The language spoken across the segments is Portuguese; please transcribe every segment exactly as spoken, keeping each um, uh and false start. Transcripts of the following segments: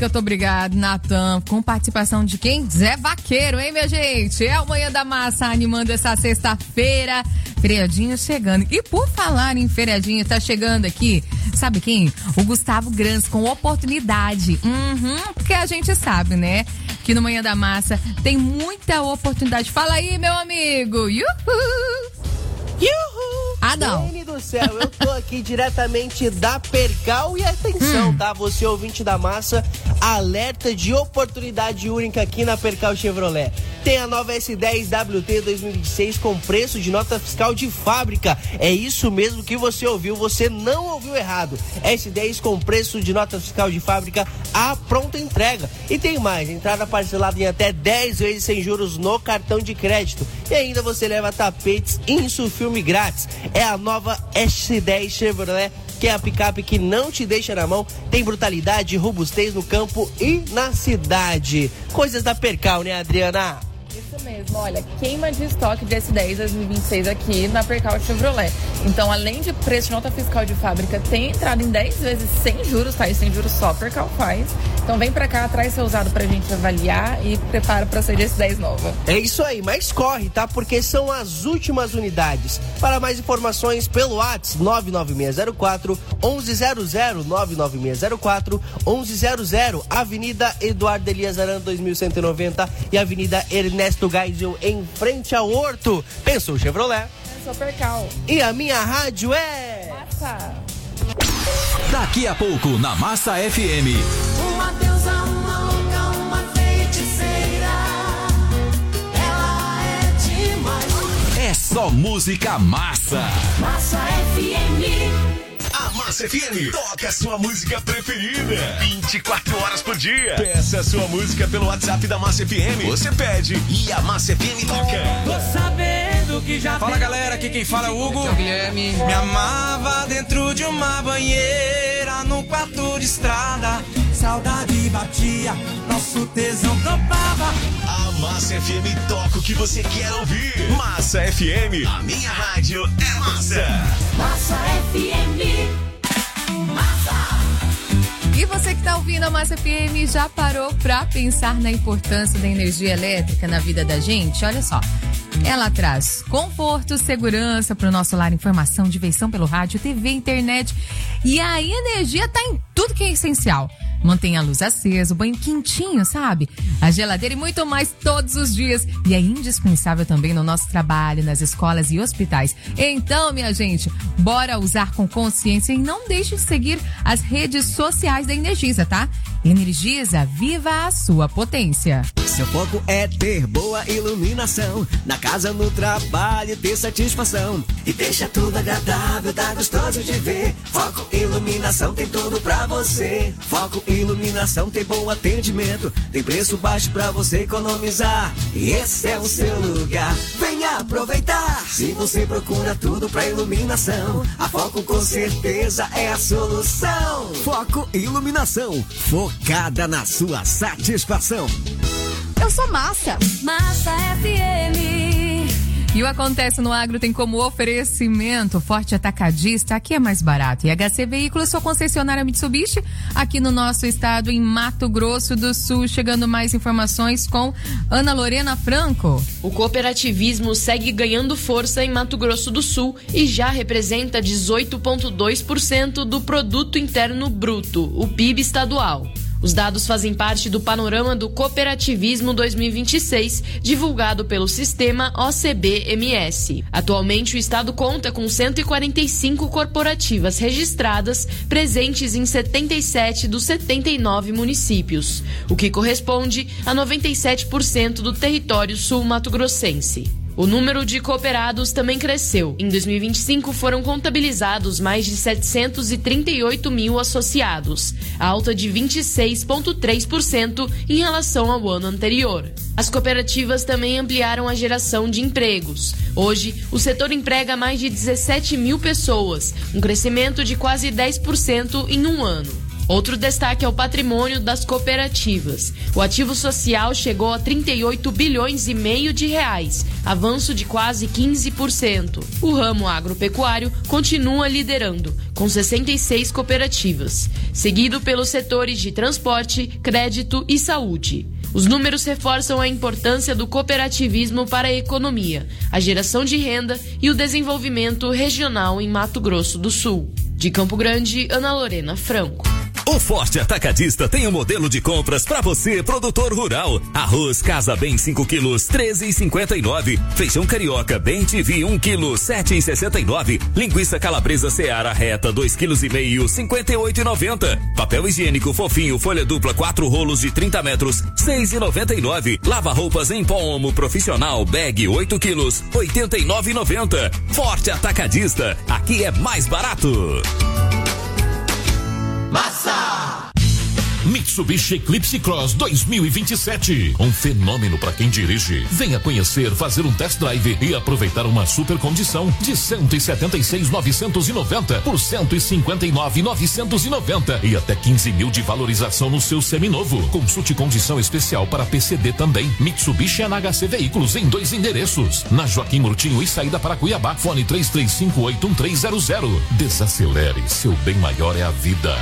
Escuta, obrigado, Natan. Com participação de quem? Zé Vaqueiro, hein, minha gente? É o Manhã da Massa animando essa sexta-feira. Feriadinho chegando. E por falar em feriadinho, tá chegando aqui, sabe quem? O Gustavo Grans com Oportunidade. Uhum, porque a gente sabe, né? Que no Manhã da Massa tem muita oportunidade. Fala aí, meu amigo. Yuhu! Yuhu! Ah, não. Gente do céu, eu tô aqui diretamente da Percal e atenção, hum. tá? Você ouvinte da Massa, alerta de oportunidade única aqui na Percal Chevrolet. Tem a nova S dez W T dois mil e vinte e seis com preço de nota fiscal de fábrica. É isso mesmo que você ouviu, você não ouviu errado. S dez com preço de nota fiscal de fábrica à pronta entrega. E tem mais, entrada parcelada em até dez vezes sem juros no cartão de crédito. E ainda você leva tapetes Insufilme grátis. É a nova S dez Chevrolet, que é a picape que não te deixa na mão, tem brutalidade e robustez no campo e na cidade. Coisas da Percal, né, Adriana? Isso mesmo, olha, queima de estoque de S dez dois mil e vinte e seis aqui na Percal Chevrolet. Então, além de preço de nota fiscal de fábrica, tem entrada em dez vezes sem juros, tá? E sem juros só Percal faz. Então, vem pra cá, traz seu usado pra gente avaliar e prepara pra sair de S dez nova. É isso aí, mas corre, tá? Porque são as últimas unidades. Para mais informações, pelo WhatsApp nove nove seis zero quatro um um zero zero, nove nove seis zero quatro um um zero zero, Avenida Eduardo Elias Arana dois mil cento e noventa e Avenida Ernesto Geisel, em frente ao Horto. Pensou Chevrolet? Pensou Percal. E a minha rádio é... Massa. Daqui a pouco, na Massa F M. Uma deusa, uma louca, uma feiticeira. Ela é demais. É só música massa. Massa F M. A Massa F M toca a sua música preferida vinte e quatro horas por dia. Peça a sua música pelo WhatsApp da Massa F M. Você pede e a Massa F M toca. Tô sabendo que já... Fala, galera, aqui quem fala é o Hugo. Aqui é o Guilherme. Me amava dentro de uma banheira, no quarto de estrada. Saudade batia, nosso tesão topava. A Massa F M toca o que você quer ouvir. Massa F M, a minha rádio é massa. Massa F M. Massa. E você que tá ouvindo a Massa F M, já parou pra pensar na importância da energia elétrica na vida da gente? Olha só, ela traz conforto, segurança pro nosso lar, informação, diversão pelo rádio, T V, internet. E a energia tá em tudo que é essencial. Mantenha a luz acesa, o banho quentinho, sabe? A geladeira e muito mais todos os dias. E é indispensável também no nosso trabalho, nas escolas e hospitais. Então, minha gente, bora usar com consciência e não deixe de seguir as redes sociais da Energisa, tá? Energisa, viva a sua potência. Seu foco é ter boa iluminação, na casa, no trabalho, ter satisfação. E deixa tudo agradável, tá gostoso de ver. Foco Iluminação tem tudo pra você. Foco Iluminação tem bom atendimento, tem preço baixo pra você economizar. E esse é o seu lugar, venha aproveitar. Se você procura tudo pra iluminação, a Foco com certeza é a solução. Foco Iluminação, focada na sua satisfação. Eu sou Massa. Massa F M. E o Acontece no Agro tem como oferecimento Forte Atacadista, aqui é mais barato. E H C Veículos, sua concessionária Mitsubishi, aqui no nosso estado, em Mato Grosso do Sul. Chegando mais informações com Ana Lorena Franco. O cooperativismo segue ganhando força em Mato Grosso do Sul e já representa dezoito vírgula dois por cento do Produto Interno Bruto, o P I B estadual. Os dados fazem parte do panorama do Cooperativismo dois mil e vinte e seis, divulgado pelo sistema O C B M S. Atualmente, o estado conta com cento e quarenta e cinco corporativas registradas, presentes em setenta e sete dos setenta e nove municípios, o que corresponde a noventa e sete por cento do território sul-mato-grossense. O número de cooperados também cresceu. Em dois mil e vinte e cinco foram contabilizados mais de setecentos e trinta e oito mil associados, alta de vinte e seis vírgula três por cento em relação ao ano anterior. As cooperativas também ampliaram a geração de empregos. Hoje, o setor emprega mais de dezessete mil pessoas, um crescimento de quase dez por cento em um ano. Outro destaque é o patrimônio das cooperativas. O ativo social chegou a trinta e oito bilhões e meio de reais, avanço de quase quinze por cento. O ramo agropecuário continua liderando, com sessenta e seis cooperativas, seguido pelos setores de transporte, crédito e saúde. Os números reforçam a importância do cooperativismo para a economia, a geração de renda e o desenvolvimento regional em Mato Grosso do Sul. De Campo Grande, Ana Lorena Franco. O Forte Atacadista tem um modelo de compras para você, produtor rural. Arroz Casa Bem cinco quilos, treze e cinquenta e nove. Feijão carioca Bem T V um quilo, sete e sessenta e nove. Linguiça calabresa Seara reta dois quilos e meio, cinquenta e oito e noventa. Papel higiênico fofinho folha dupla quatro rolos de trinta metros, seis e noventa e nove. Lava roupas em pó Omo profissional bag oito quilos, oitenta e nove e noventa. Forte Atacadista, aqui é mais barato. Massa! Mitsubishi Eclipse Cross dois mil e vinte e sete. Um fenômeno para quem dirige. Venha conhecer, fazer um test drive e aproveitar uma super condição de cento e setenta e seis mil novecentos e noventa por cento e cinquenta e nove mil novecentos e noventa e até quinze mil de valorização no seu seminovo. Consulte condição especial para P C D também. Mitsubishi N H C Veículos em dois endereços. Na Joaquim Murtinho e saída para Cuiabá. Fone três três cinco oito um três zero zero. Desacelere, seu bem maior é a vida.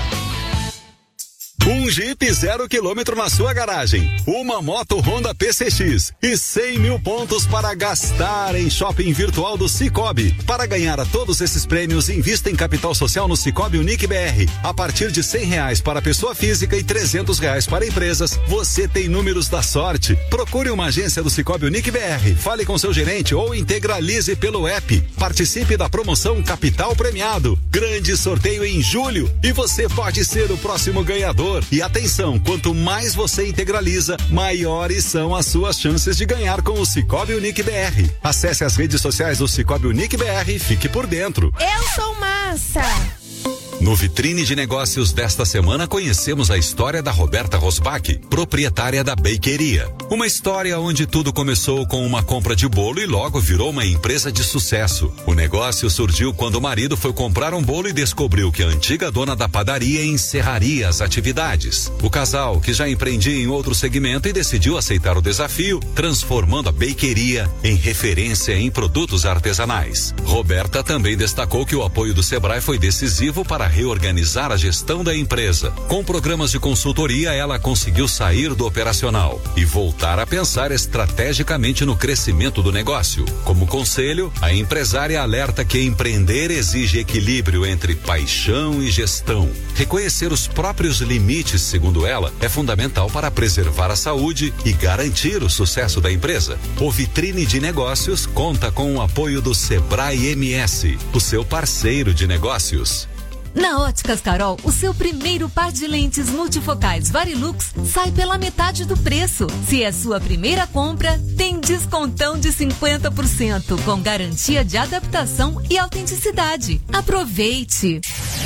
Um Jeep zero quilômetro na sua garagem, uma moto Honda P C X e cem mil pontos para gastar em shopping virtual do Sicoob. Para ganhar a todos esses prêmios, invista em capital social no Sicoob Unique B R. A partir de cem reais para pessoa física e trezentos reais para empresas, você tem números da sorte. Procure uma agência do Sicoob Unique B R, fale com seu gerente ou integralize pelo app. Participe da promoção Capital Premiado. Grande sorteio em julho e você pode ser o próximo ganhador. E atenção, quanto mais você integraliza, maiores são as suas chances de ganhar com o Sicoob Unique B R. Acesse as redes sociais do Sicoob Unique B R e fique por dentro. Eu sou massa! No Vitrine de Negócios desta semana conhecemos a história da Roberta Rosbach, proprietária da Bakeria. Uma história onde tudo começou com uma compra de bolo e logo virou uma empresa de sucesso. O negócio surgiu quando o marido foi comprar um bolo e descobriu que a antiga dona da padaria encerraria as atividades. O casal, que já empreendia em outro segmento e decidiu aceitar o desafio, transformando a Bakeria em referência em produtos artesanais. Roberta também destacou que o apoio do Sebrae foi decisivo para reorganizar a gestão da empresa. Com programas de consultoria, ela conseguiu sair do operacional e voltar a pensar estrategicamente no crescimento do negócio. Como conselho, a empresária alerta que empreender exige equilíbrio entre paixão e gestão. Reconhecer os próprios limites, segundo ela, é fundamental para preservar a saúde e garantir o sucesso da empresa. O Vitrine de Negócios conta com o apoio do Sebrae M S, o seu parceiro de negócios. Na Óticas Carol, o seu primeiro par de lentes multifocais Varilux sai pela metade do preço. Se é sua primeira compra, tem descontão de cinquenta por cento, com garantia de adaptação e autenticidade. Aproveite!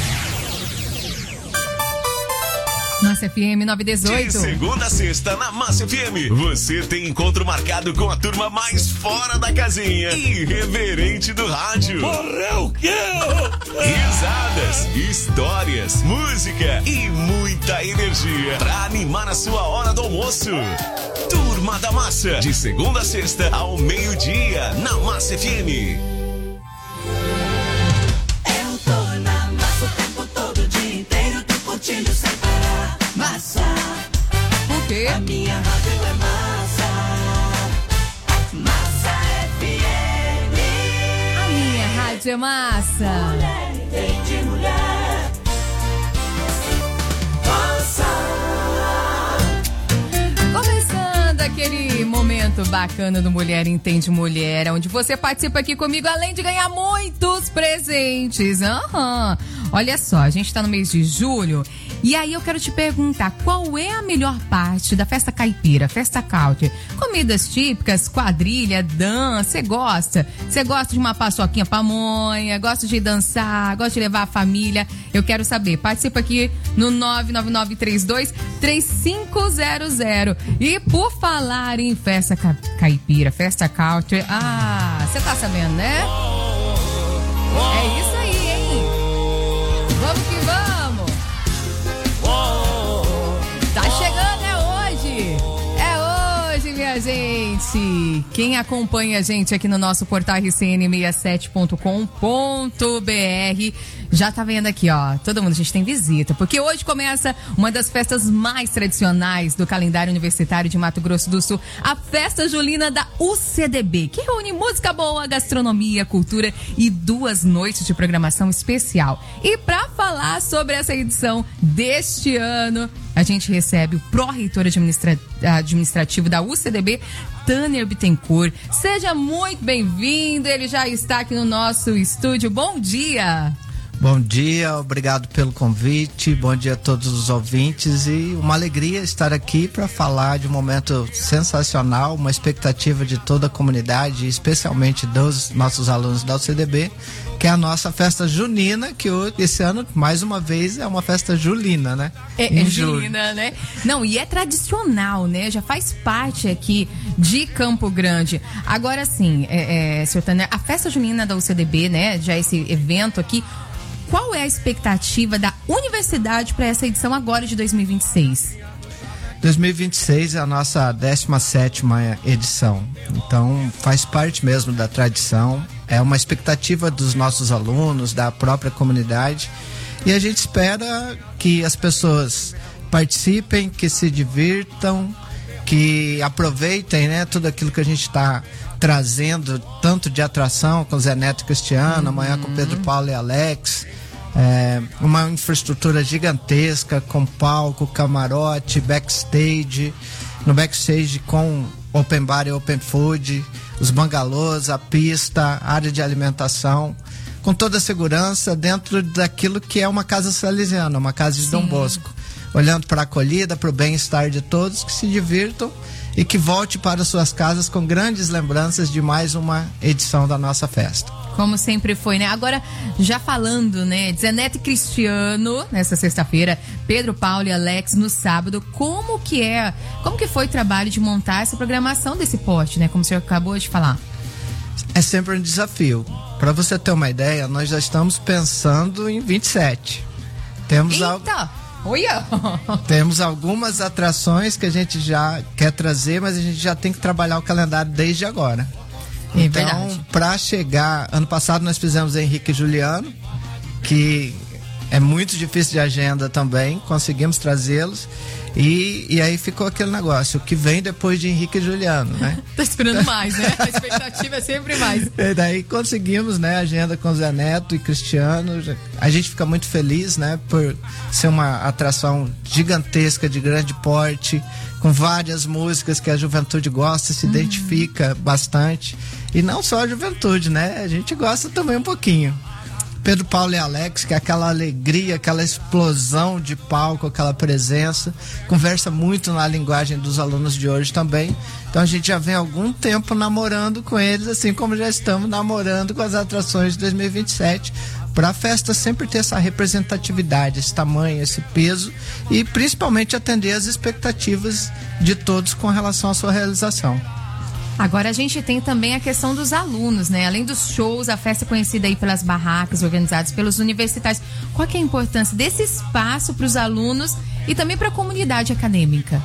Massa F M nove dezoito. De segunda a sexta, na Massa F M, você tem encontro marcado com a turma mais fora da casinha e irreverente do rádio. Morreu o quê? Risadas, histórias, música e muita energia pra animar a sua hora do almoço. Turma da Massa, de segunda a sexta, ao meio-dia, na Massa F M. Eu tô na massa o tempo todo, o dia inteiro, tô curtindo sem parar. Massa. Por quê? A minha rádio é massa. Massa F M. A minha rádio é massa. Mulher entende mulher. Massa. Começando aquele momento bacana do Mulher Entende Mulher, onde você participa aqui comigo, além de ganhar muitos presentes. Aham. Olha só, a gente tá no mês de julho e aí eu quero te perguntar, qual é a melhor parte da festa caipira, festa country? Comidas típicas, quadrilha, dança, você gosta? Você gosta de uma paçoquinha pamonha, gosta de dançar, gosta de levar a família? Eu quero saber, participa aqui no nove nove nove três dois três cinco zero zero. E por falar em festa ca- caipira, festa country, ah, você tá sabendo, né? É isso aí, hein? Vamos que vamos! dia, gente! Quem acompanha a gente aqui no nosso portal R C N sessenta e sete ponto com ponto B R já tá vendo aqui, ó. Todo mundo, a gente tem visita, porque hoje começa uma das festas mais tradicionais do calendário universitário de Mato Grosso do Sul, a Festa Julina da U C D B, que reúne música boa, gastronomia, cultura e duas noites de programação especial. E para falar sobre essa edição deste ano, a gente recebe o pró-reitor administra- administrativo da U C D B, Tâner Bittencourt. Seja muito bem-vindo, ele já está aqui no nosso estúdio. Bom dia! Bom dia, obrigado pelo convite, bom dia a todos os ouvintes e uma alegria estar aqui para falar de um momento sensacional, uma expectativa de toda a comunidade, especialmente dos nossos alunos da U C D B, que é a nossa festa junina, que esse ano, mais uma vez, é uma festa julina, né? É, é julina, né? Não, e é tradicional, né? Já faz parte aqui de Campo Grande. Agora sim, é, é, senhor Tâner, a festa junina da U C D B, né? Já esse evento aqui, qual é a expectativa da universidade para essa edição agora de dois mil e vinte e seis? dois mil e vinte e seis é a nossa décima sétima edição, então faz parte mesmo da tradição, é uma expectativa dos nossos alunos, da própria comunidade, e a gente espera que as pessoas participem, que se divirtam, que aproveitem, né, tudo aquilo que a gente está trazendo, tanto de atração com Zé Neto e Cristiano, uhum. amanhã com Pedro Paulo e Alex, é, uma infraestrutura gigantesca com palco, camarote, backstage, no backstage com open bar e open food, os bangalôs, a pista, a área de alimentação, com toda a segurança dentro daquilo que é uma casa salesiana, uma casa de Sim. Dom Bosco, olhando para a acolhida, para o bem-estar de todos, que se divirtam e que volte para suas casas com grandes lembranças de mais uma edição da nossa festa. Como sempre foi, né? Agora, já falando, né? Zé Neto e Cristiano, nessa sexta-feira, Pedro Paulo e Alex no sábado, como que é, como que foi o trabalho de montar essa programação desse pote, né? Como o senhor acabou de falar. É sempre um desafio. Para você ter uma ideia, nós já estamos pensando em vinte e sete. Temos Eita! Al... Olha! Temos algumas atrações que a gente já quer trazer, mas a gente já tem que trabalhar o calendário desde agora. É então, para chegar... Ano passado nós fizemos Henrique e Juliano, que é muito difícil de agenda também, conseguimos trazê-los. E, e aí ficou aquele negócio, o que vem depois de Henrique e Juliano, né? Tá esperando mais, né? A expectativa é sempre mais. E daí conseguimos, né, a agenda com Zé Neto e Cristiano. A gente fica muito feliz, né, por ser uma atração gigantesca, de grande porte, com várias músicas que a juventude gosta, se uhum. identifica bastante. E não só a juventude, né? A gente gosta também um pouquinho. Pedro Paulo e Alex, que é aquela alegria, aquela explosão de palco, aquela presença, conversa muito na linguagem dos alunos de hoje também. Então a gente já vem há algum tempo namorando com eles, assim como já estamos namorando com as atrações de dois mil e vinte e sete, para a festa sempre ter essa representatividade, esse tamanho, esse peso e principalmente atender as expectativas de todos com relação à sua realização. Agora a gente tem também a questão dos alunos, né? Além dos shows, a festa é conhecida aí pelas barracas organizadas pelos universitários. Qual que é a importância desse espaço para os alunos e também para a comunidade acadêmica?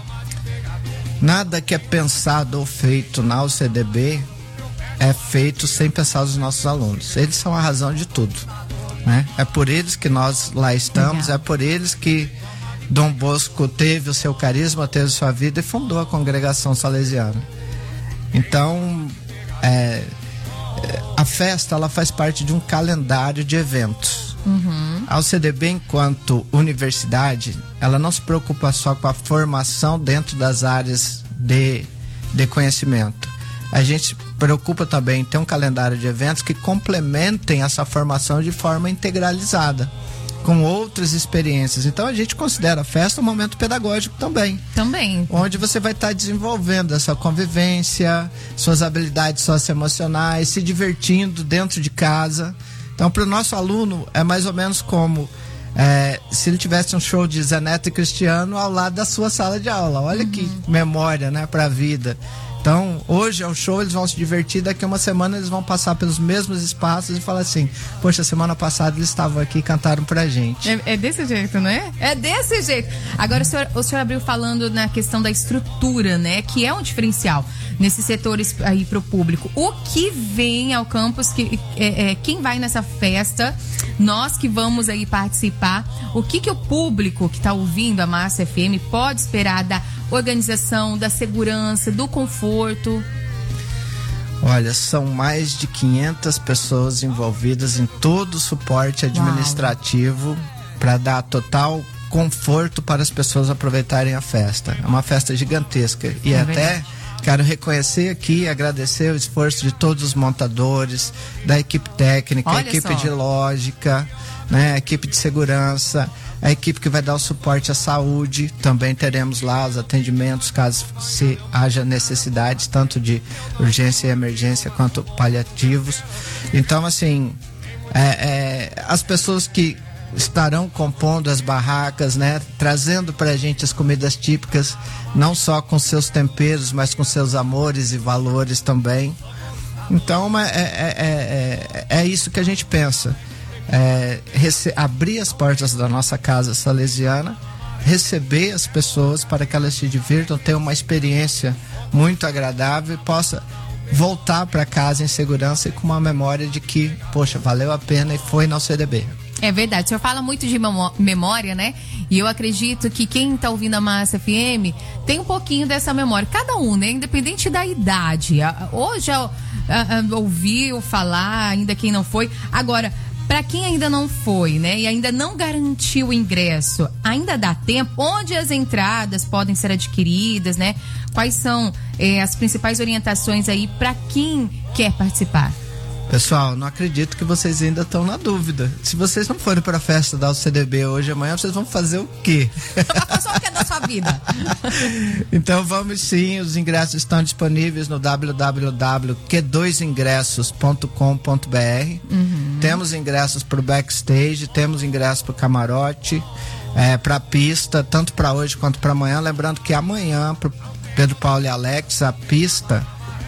Nada que é pensado ou feito na U C D B é feito sem pensar nos nossos alunos. Eles são a razão de tudo, né? É por eles que nós lá estamos, Legal. É por eles que Dom Bosco teve o seu carisma, teve sua vida e fundou a congregação salesiana. Então, é, a festa ela faz parte de um calendário de eventos. Uhum. A U C D B, enquanto universidade, ela não se preocupa só com a formação dentro das áreas de, de conhecimento. A gente se preocupa também em ter um calendário de eventos que complementem essa formação de forma integralizada, com outras experiências. Então a gente considera a festa um momento pedagógico também. Também. Onde você vai estar desenvolvendo essa convivência, suas habilidades socioemocionais, se divertindo dentro de casa. Então para o nosso aluno é mais ou menos como é, se ele tivesse um show de Zé Neto e Cristiano ao lado da sua sala de aula. Olha uhum. que memória, né, para a vida. Então, hoje é o show, eles vão se divertir, daqui a uma semana eles vão passar pelos mesmos espaços e falar assim, poxa, semana passada eles estavam aqui e cantaram pra gente. É, é desse jeito, não é? É desse jeito. Agora, o senhor, o senhor abriu falando na questão da estrutura, né? Que é um diferencial nesses setores aí pro público. O que vem ao campus, que, é, é, quem vai nessa festa, nós que vamos aí participar, o que que o público que tá ouvindo a Massa F M pode esperar da organização, da segurança, do conforto? Olha, são mais de quinhentas pessoas envolvidas em todo o suporte administrativo para dar total conforto para as pessoas aproveitarem a festa. É uma festa gigantesca e é até verdade. Quero reconhecer aqui e agradecer o esforço de todos os montadores, da equipe técnica, Olha a equipe só. de lógica, né, a equipe de segurança, a equipe que vai dar o suporte à saúde. Também teremos lá os atendimentos caso se haja necessidade, tanto de urgência e emergência quanto paliativos. Então, assim, é, é, as pessoas que estarão compondo as barracas, né, trazendo pra gente as comidas típicas, não só com seus temperos, mas com seus amores e valores também. Então, é, é, é, é, é isso que a gente pensa. É, rece- abrir as portas da nossa casa salesiana, receber as pessoas para que elas se divirtam, tenham uma experiência muito agradável e possa voltar para casa em segurança e com uma memória de que, poxa, valeu a pena e foi na U C D B. É verdade, o senhor fala muito de memó- memória, né? E eu acredito que quem tá ouvindo a Massa F M tem um pouquinho dessa memória. Cada um, né? Independente da idade. A- Hoje eu, a- a- ouviu falar, ainda quem não foi. Agora, para quem ainda não foi, né? E ainda não garantiu o ingresso, ainda dá tempo? Onde as entradas podem ser adquiridas, né? Quais são eh, as principais orientações aí para quem quer participar? Pessoal, não acredito que vocês ainda estão na dúvida. Se vocês não forem para a festa da U C D B hoje, amanhã, vocês vão fazer o quê? Só o que é da sua vida. Então vamos sim, os ingressos estão disponíveis no w w w ponto q dois ingressos ponto com ponto b r. Uhum. Temos ingressos para o backstage, temos ingressos para o camarote, é, para a pista, tanto para hoje quanto para amanhã. Lembrando que amanhã, para Pedro Paulo e Alex, a pista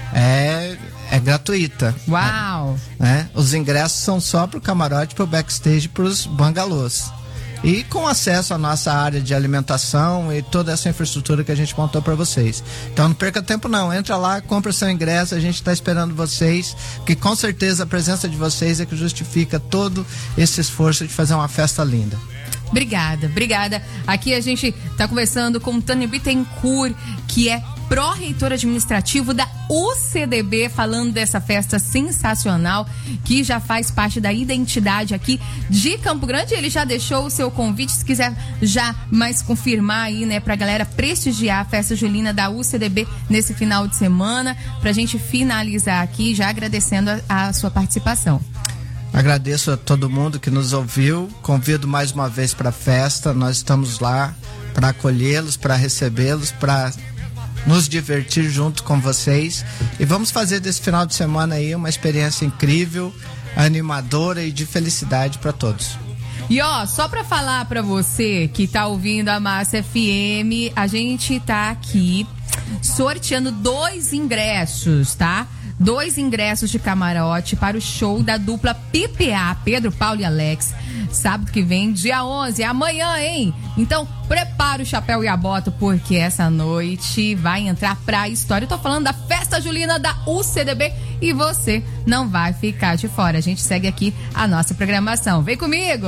é... é gratuita. Uau! Né? Os ingressos são só para o camarote, para o backstage, para os bangalôs. E com acesso à nossa área de alimentação e toda essa infraestrutura que a gente montou para vocês. Então não perca tempo não, entra lá, compra seu ingresso, a gente está esperando vocês, porque com certeza a presença de vocês é que justifica todo esse esforço de fazer uma festa linda. Obrigada, obrigada. Aqui a gente está conversando com Tânia Bittencourt, que é pró-reitor administrativo da U C D B, falando dessa festa sensacional que já faz parte da identidade aqui de Campo Grande. Ele já deixou o seu convite, se quiser já mais confirmar aí, né, pra galera prestigiar a festa julina da U C D B nesse final de semana, pra gente finalizar aqui, já agradecendo a, a sua participação. Agradeço a todo mundo que nos ouviu, convido mais uma vez para a festa, nós estamos lá para acolhê-los, para recebê-los, para nos divertir junto com vocês e vamos fazer desse final de semana aí uma experiência incrível, animadora e de felicidade para todos. E ó, só pra falar pra você que tá ouvindo a Massa F M, a gente tá aqui sorteando dois ingressos, tá? Dois ingressos de camarote para o show da dupla P P A, Pedro Paulo e Alex, sábado que vem, dia onze, amanhã, hein? Então, prepara o chapéu e a bota, porque essa noite vai entrar pra história. Eu tô falando da festa julina da U C D B e você não vai ficar de fora. A gente segue aqui a nossa programação. Vem comigo!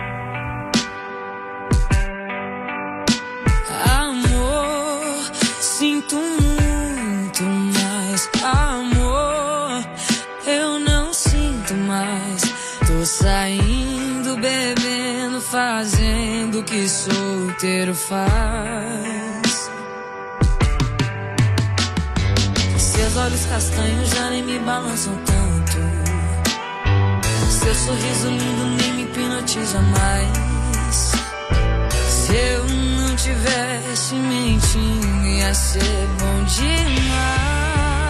Amor, sinto muito mais amor, eu não sinto mais. Tô saindo, bebendo, fazendo o que solteiro faz. Seus olhos castanhos já nem me balançam tanto, seu sorriso lindo nem me hipnotiza mais. Se eu não tivesse mentindo, ia ser bom demais.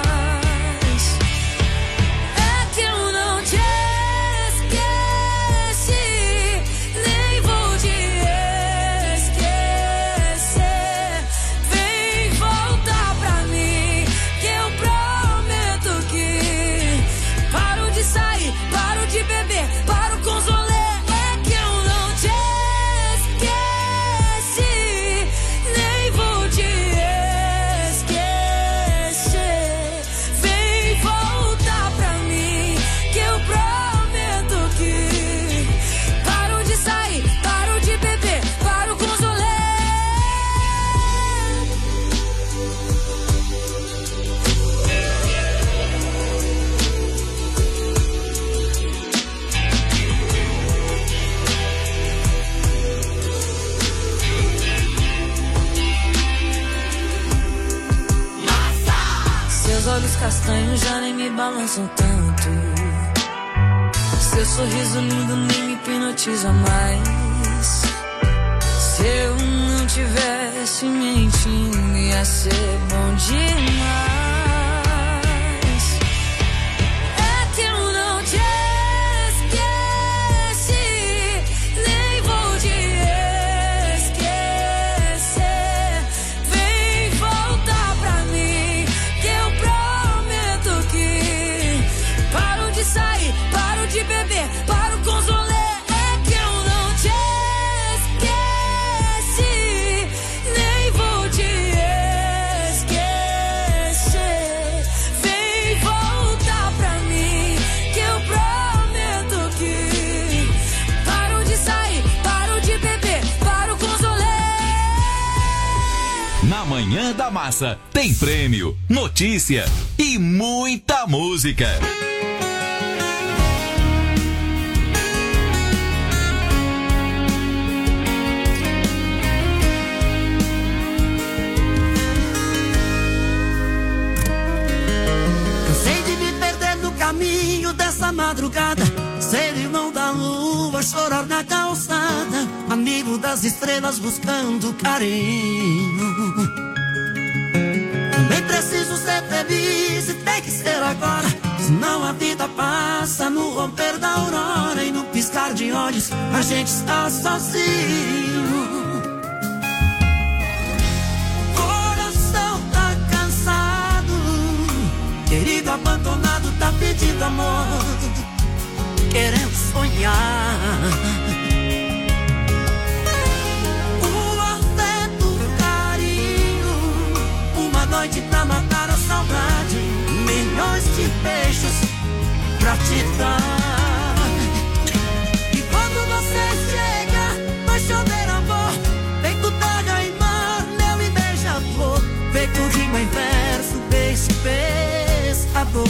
É que eu não te esqueci, nem vou te esquecer. Vem voltar pra mim, que eu Seus olhos castanhos já nem me balançam tanto. Seu sorriso lindo nem me hipnotiza mais. Se eu não tivesse mentindo, ia ser bom demais. É que eu não te esqueci, nem vou te esquecer. Vem voltar pra mim, que eu prometo que paro de sair, paro de beber, paro com os rolê. É que eu não te esqueci, nem vou te esquecer. Vem voltar pra mim, que eu prometo que paro de sair, paro de beber, paro com os rolê. Na Manhã da Massa tem prêmio, notícia e muita música. Cansei de me perder no caminho dessa madrugada, ser irmão da lua, chorar na calçada, amigo das estrelas buscando carinho. Também preciso ser feliz e tem que ser agora, senão a vida passa no romper da aurora e no piscar de olhos a gente está sozinho. Coração tá cansado, querido abandonado tá pedindo amor, querendo sonhar. O afeto, o carinho, uma noite pra matar a saudade, milhões de beijos pra te dar. E quando você chega, vai chover amor, feito terra e mar, mel e beija-flor, feito rima em verso, beijo pescador.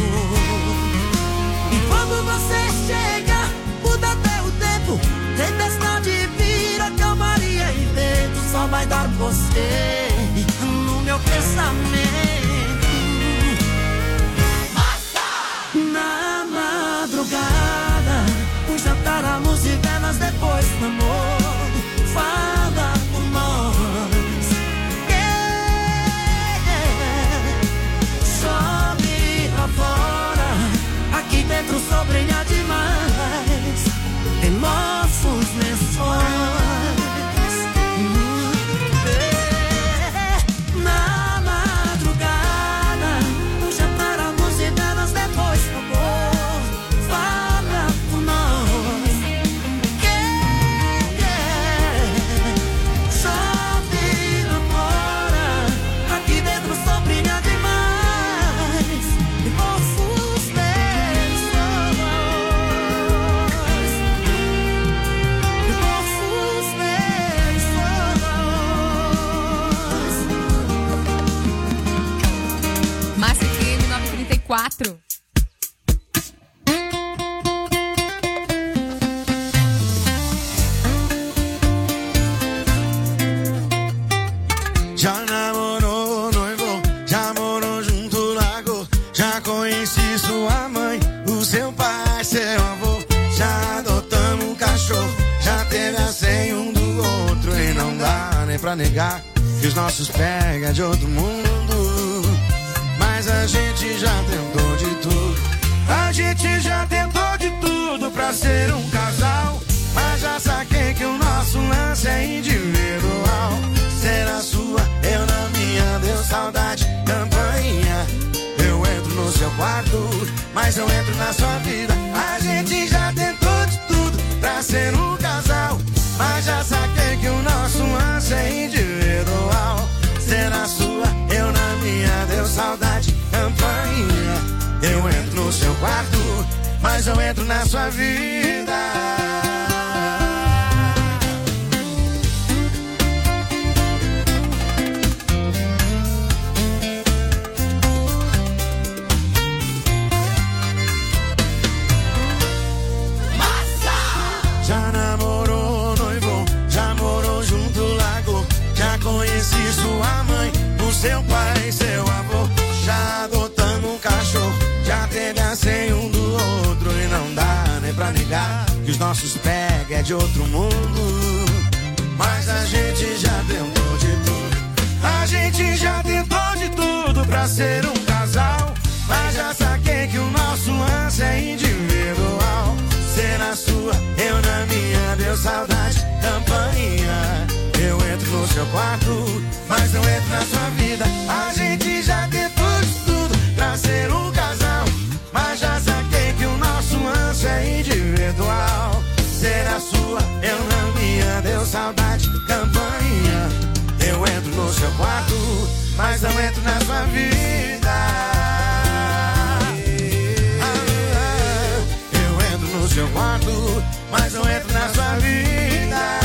E quando você chega, muda até o tempo, tempestade vira calmaria e vento, só vai dar você no meu pensamento. Na madrugada, um jantar, a luz e velas, depois do amor, fala por nós. Yeah. Chove lá fora, aqui dentro sobrinha demais em nossos lençóis. Na madrugada, um jantar, a luz e velas, depois do amor, fala por nós. Yeah. Chove lá fora, aqui dentro sobrinha demais em nossos lençóis. Em nossos lençóis. Massa F M nove trinta e quatro. Já namorou, noivou, já morou junto, largou, já conheci sua mãe, o seu pai, seu avô, já adotamos um cachorro, já teve a senha um do outro e não dá nem pra negar que os nossos pega de outro mundo. Mas a gente já tentou de tudo, a gente já tentou de tudo pra ser um casal, mas já saquei que o nosso lance é individual. Ser a sua, eu na minha, deu saudade, campainha. Eu entro no seu quarto, mas eu entro na sua vida. A gente já tentou de tudo pra ser um casal, mas já saquei que o nosso lance é individual. Ser a sua, eu na minha, deu saudade, campainha. Eu entro no seu quarto, mas eu entro na sua vida. Já namorou, noivou, já morou junto, largou, já conheci sua mãe, o seu pai, seu avô, já adotou de outro mundo, mas a gente já tentou de tudo. A gente já tentou de tudo pra ser um casal, mas já saquei que o nosso lance é individual. Cê na sua, eu na minha, deu saudade, campainha. Eu entro no seu quarto, mas não entro na sua vida. A gente já tentou de tudo pra ser um casal, mas já saquei que o nosso lance é individual. Cê na sua, eu na minha, deu saudade, campainha. Eu entro no seu quarto, mas não entro na sua vida. Eu entro no seu quarto, mas não entro na sua vida.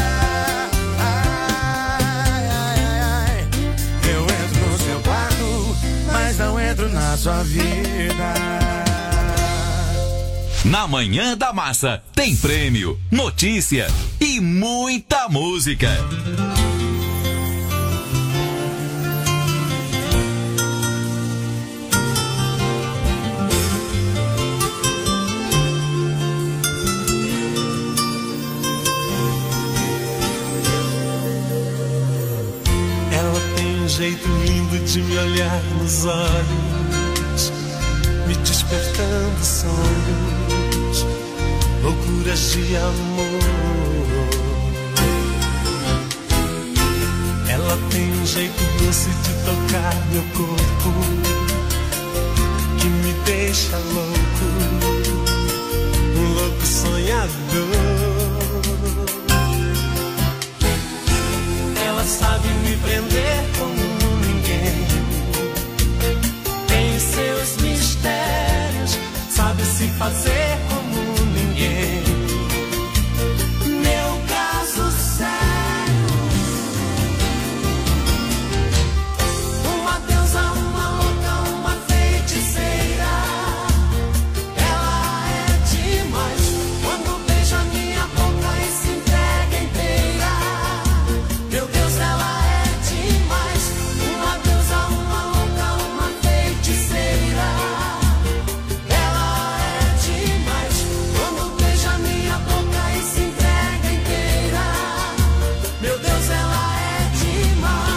Eu entro no seu quarto, mas não entro na sua vida. Na Manhã da Massa tem prêmio, notícia e muita música. Ela tem um jeito lindo de me olhar nos olhos, me despertando sonhos, loucuras de amor. Ela tem um jeito doce de tocar meu corpo, que me deixa louco, um louco sonhador. Ela sabe me prender como ninguém, tem seus mistérios, sabe se fazer como ninguém. Meu caso sério, uma deusa, uma louca, uma feiticeira. Ela é demais quando beija minha boca e se entrega inteira. Meu Deus, ela é demais, uma deusa, uma louca, uma feiticeira. Ela é demais quando beija minha boca e se entrega inteira. Meu Deus, ela é demais.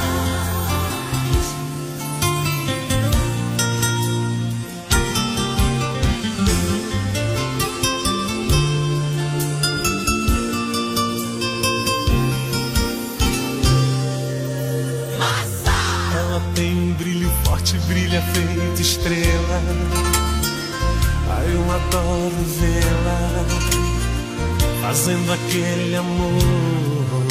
Ela tem um brilho forte, brilha feito estrela. Ai, eu adoro vê-la fazendo aquele amor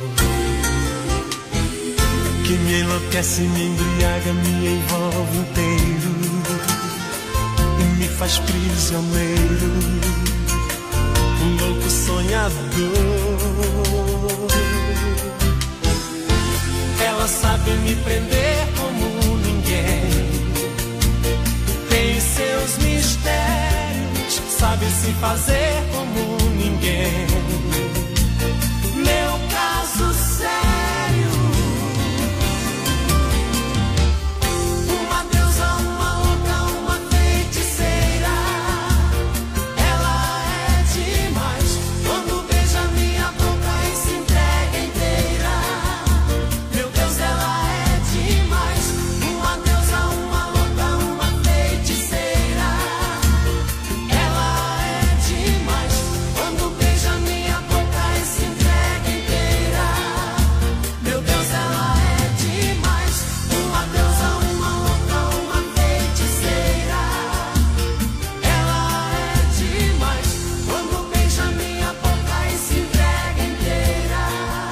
que me enlouquece, me embriaga, me envolve inteiro e me faz prisioneiro, um louco sonhador. Ela sabe me prender como ninguém, tem seus mistérios, sabe se fazer como ninguém. Meu caso sério, uma deusa, uma louca, uma feiticeira. Ela é demais quando beija minha boca e se entrega inteira. Meu Deus, ela é demais, uma deusa, uma louca, uma feiticeira. Ela é demais quando beija minha boca e se entrega inteira. Meu Deus, ela é demais, uma deusa, uma louca, uma feiticeira. Ela é demais quando beija minha boca e se entrega inteira.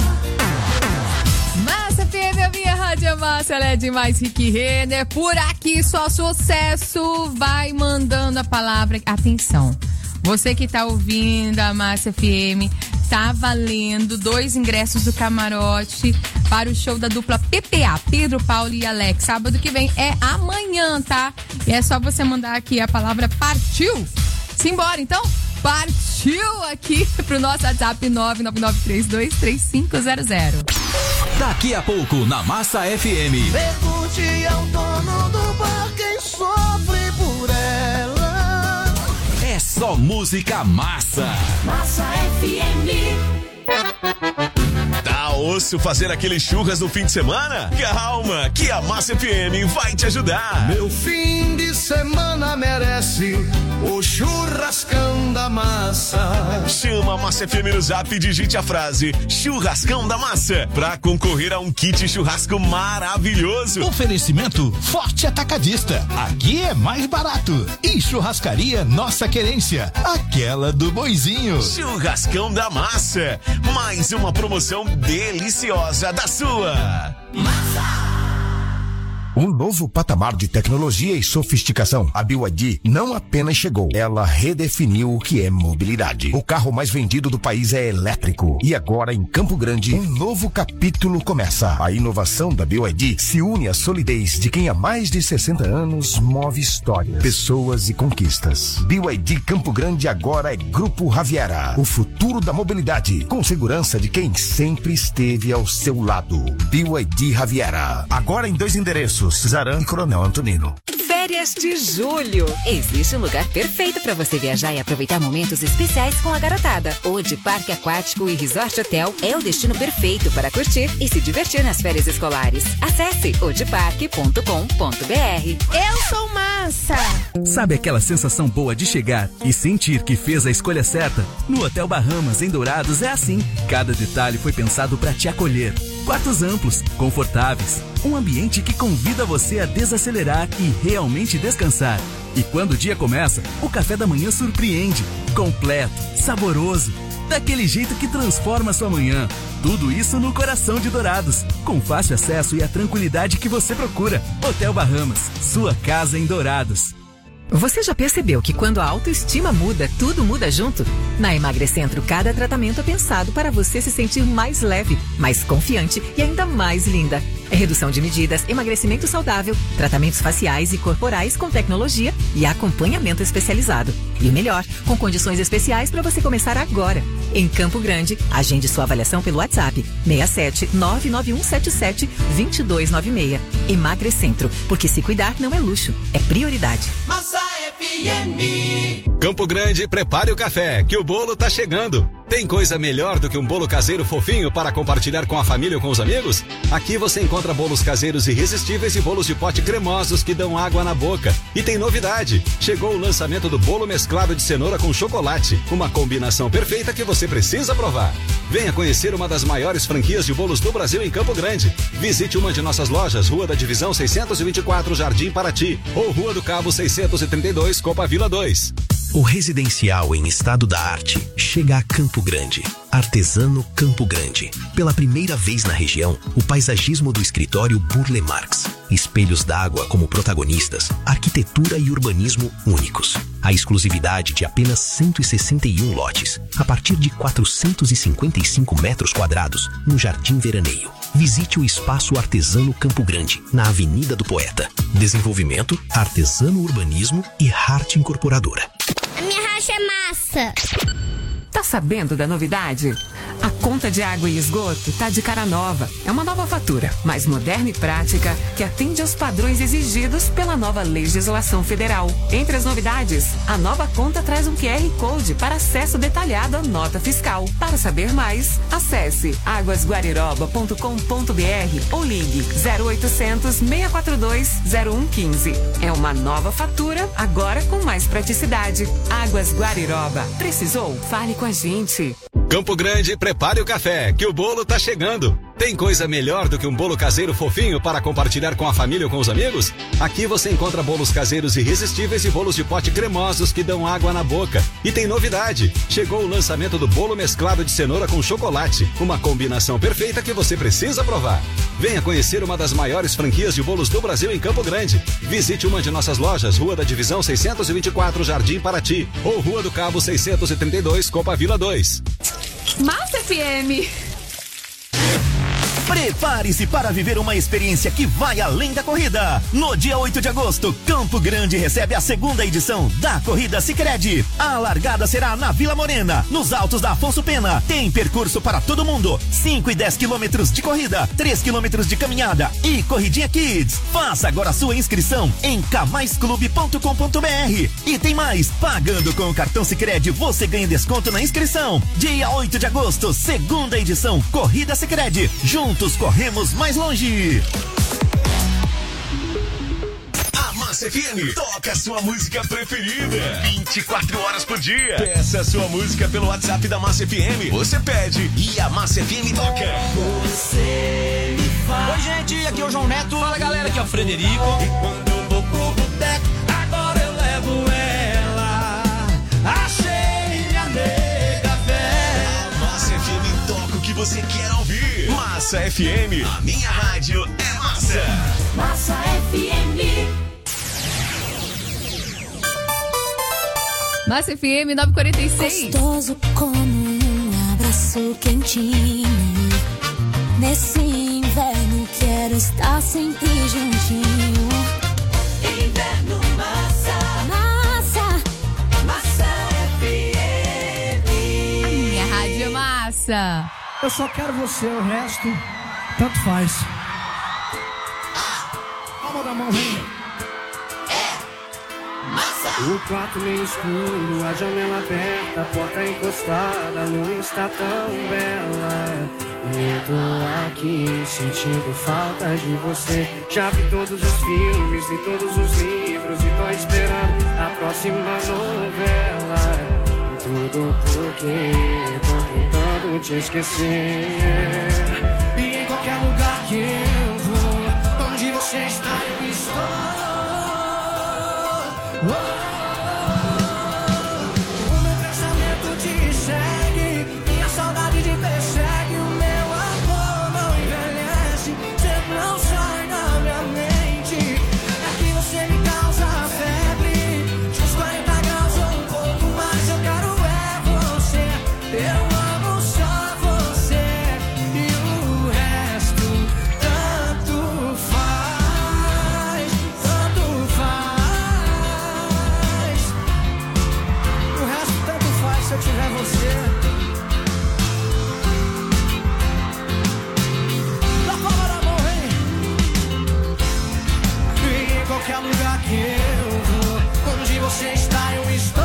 Massa F M, a minha rádio massa, ela é demais, Rick Renner. Por aqui, só sucesso. Vai mandando a palavra. Atenção, você que tá ouvindo a Massa F M, tá valendo dois ingressos do camarote para o show da dupla P P A, Pedro, Paulo e Alex. Sábado que vem é amanhã, tá? E é só você mandar aqui a palavra partiu. Simbora, então? Partiu aqui pro nosso WhatsApp nove nove nove três dois três cinco zero zero. Daqui a pouco na Massa F M. Pergunte ao dono do bar quem sofre por ela. É só música massa. Massa F M. Tá osso fazer aquele churras no fim de semana? Calma, que a Massa F M vai te ajudar. Meu fim de semana merece o churrascão da massa. Chama a Massa F M no zap e digite a frase churrascão da massa pra concorrer a um kit churrasco maravilhoso. Oferecimento Forte Atacadista. Aqui é mais barato. E Churrascaria Nossa Querência, aquela do boizinho. Churrascão da massa. Mais uma promoção deliciosa da sua. Massa! Um novo patamar de tecnologia e sofisticação. A B Y D não apenas chegou, ela redefiniu o que é mobilidade. O carro mais vendido do país é elétrico. E agora, em Campo Grande, um novo capítulo começa. A inovação da B Y D se une à solidez de quem há mais de sessenta anos move histórias, pessoas e conquistas. B Y D Campo Grande agora é Grupo Raviera. O futuro da mobilidade, com segurança de quem sempre esteve ao seu lado. B Y D Raviera. Agora em dois endereços. Zaran e Coronel Antonino. Férias de julho. Existe um lugar perfeito para você viajar e aproveitar momentos especiais com a garotada. Ode Parque Aquático e Resort Hotel é o destino perfeito para curtir e se divertir nas férias escolares. Acesse odeparque ponto com ponto b r. Eu sou massa. Sabe aquela sensação boa de chegar e sentir que fez a escolha certa? No Hotel Bahamas, em Dourados, é assim. Cada detalhe foi pensado para te acolher. Quartos amplos, confortáveis, um ambiente que convida você a desacelerar e realmente descansar. E quando o dia começa, o café da manhã surpreende, completo, saboroso, daquele jeito que transforma sua manhã. Tudo isso no coração de Dourados, com fácil acesso e a tranquilidade que você procura. Hotel Bahamas, sua casa em Dourados. Você já percebeu que quando a autoestima muda, tudo muda junto? Na Emagrecentro, cada tratamento é pensado para você se sentir mais leve, mais confiante e ainda mais linda. É redução de medidas, emagrecimento saudável, tratamentos faciais e corporais com tecnologia e acompanhamento especializado. E o melhor, com condições especiais para você começar agora. Em Campo Grande, agende sua avaliação pelo WhatsApp seis sete nove nove um sete sete dois dois nove seis. Emagrecentro, porque se cuidar não é luxo, é prioridade. Massa F M. Campo Grande, prepare o café, que o bolo tá chegando. Tem coisa melhor do que um bolo caseiro fofinho para compartilhar com a família ou com os amigos? Aqui você encontra bolos caseiros irresistíveis e bolos de pote cremosos que dão água na boca. E tem novidade, chegou o lançamento do bolo mesclado de cenoura com chocolate, uma combinação perfeita que você precisa provar. Venha conhecer uma das maiores franquias de bolos do Brasil em Campo Grande. Visite uma de nossas lojas, Rua da Divisão seiscentos e vinte e quatro, Jardim Paraty, ou Rua do Cabo seiscentos e trinta e dois, Copa Vila dois. O residencial em estado da arte chega a Campo Grande. Artesano Campo Grande. Pela primeira vez na região, o paisagismo do escritório Burle Marx. Espelhos d'água como protagonistas, arquitetura e urbanismo únicos. A exclusividade de apenas cento e sessenta e um lotes, a partir de quatrocentos e cinquenta e cinco metros quadrados, no Jardim Veraneio. Visite o Espaço Artesano Campo Grande, na Avenida do Poeta. Desenvolvimento, Artesano Urbanismo e Arte Incorporadora. A minha racha é massa. Tá sabendo da novidade? A conta de água e esgoto tá de cara nova. É uma nova fatura, mais moderna e prática, que atende aos padrões exigidos pela nova legislação federal. Entre as novidades, a nova conta traz um Q R Code para acesso detalhado à nota fiscal. Para saber mais, acesse águas guariroba ponto com ponto b r ou ligue zero oitocentos, seis quatro dois, zero um um cinco. É uma nova fatura, agora com mais praticidade. Águas Guariroba. Precisou? Fale com a gente. Campo Grande, prepare o café, que o bolo tá chegando. Tem coisa melhor do que um bolo caseiro fofinho para compartilhar com a família ou com os amigos? Aqui você encontra bolos caseiros irresistíveis e bolos de pote cremosos que dão água na boca. E tem novidade, chegou o lançamento do bolo mesclado de cenoura com chocolate, uma combinação perfeita que você precisa provar. Venha conhecer uma das maiores franquias de bolos do Brasil em Campo Grande. Visite uma de nossas lojas, Rua da Divisão seiscentos e vinte e quatro, Jardim Paraty, ou Rua do Cabo seiscentos e trinta e dois, Copa Vila dois. Massa F M. Prepare-se para viver uma experiência que vai além da corrida. No dia oito de agosto, Campo Grande recebe a segunda edição da Corrida Sicredi. A largada será na Vila Morena, nos altos da Afonso Pena. Tem percurso para todo mundo, cinco e dez quilômetros de corrida, três quilômetros de caminhada e corridinha Kids. Faça agora a sua inscrição em camais clube ponto com ponto br. E tem mais, pagando com o cartão Sicredi você ganha desconto na inscrição. Dia oito de agosto, segunda edição Corrida Sicredi. Juntos corremos mais longe. A Massa F M toca a sua música preferida vinte e quatro horas por dia. Peça a sua música pelo WhatsApp da Massa F M. Você pede e a Massa F M toca. Você me faz. Oi, gente, aqui é o João Neto. Fala, galera, aqui é o Frederico. E quando eu vou pro boteco, agora eu levo ela. Achei minha nega velha. A Massa F M toca o que você quer ouvir. Massa F M, a minha rádio é massa. Massa F M. Massa F M nove quarenta e seis. Gostoso como um abraço quentinho. Nesse inverno quero estar sempre juntinho. Inverno massa. Massa. Massa F M. Minha rádio é massa. Eu só quero você, o resto, tanto faz. Palma da mão, vem. O quarto meio escuro, a janela aberta, a porta encostada, a lua está tão bela. Eu tô aqui sentindo falta de você. Já vi todos os filmes, li todos os livros e tô esperando a próxima novela. Tudo porque tô tentando te esquecer. E em qualquer lugar que eu vou, onde você está, eu estou. Oh. O meu pensamento te segue, minha saudade te persegue. O meu amor não envelhece, você não sai da minha mente. É que você me causa febre, de uns quarenta graus ou um pouco mais. Eu quero é você, eu amo só você. E o resto tanto faz, tanto faz. O resto tanto faz se eu tiver você. Na palma da mão, hein? E em qualquer lugar que eu vou, onde você está, eu estou.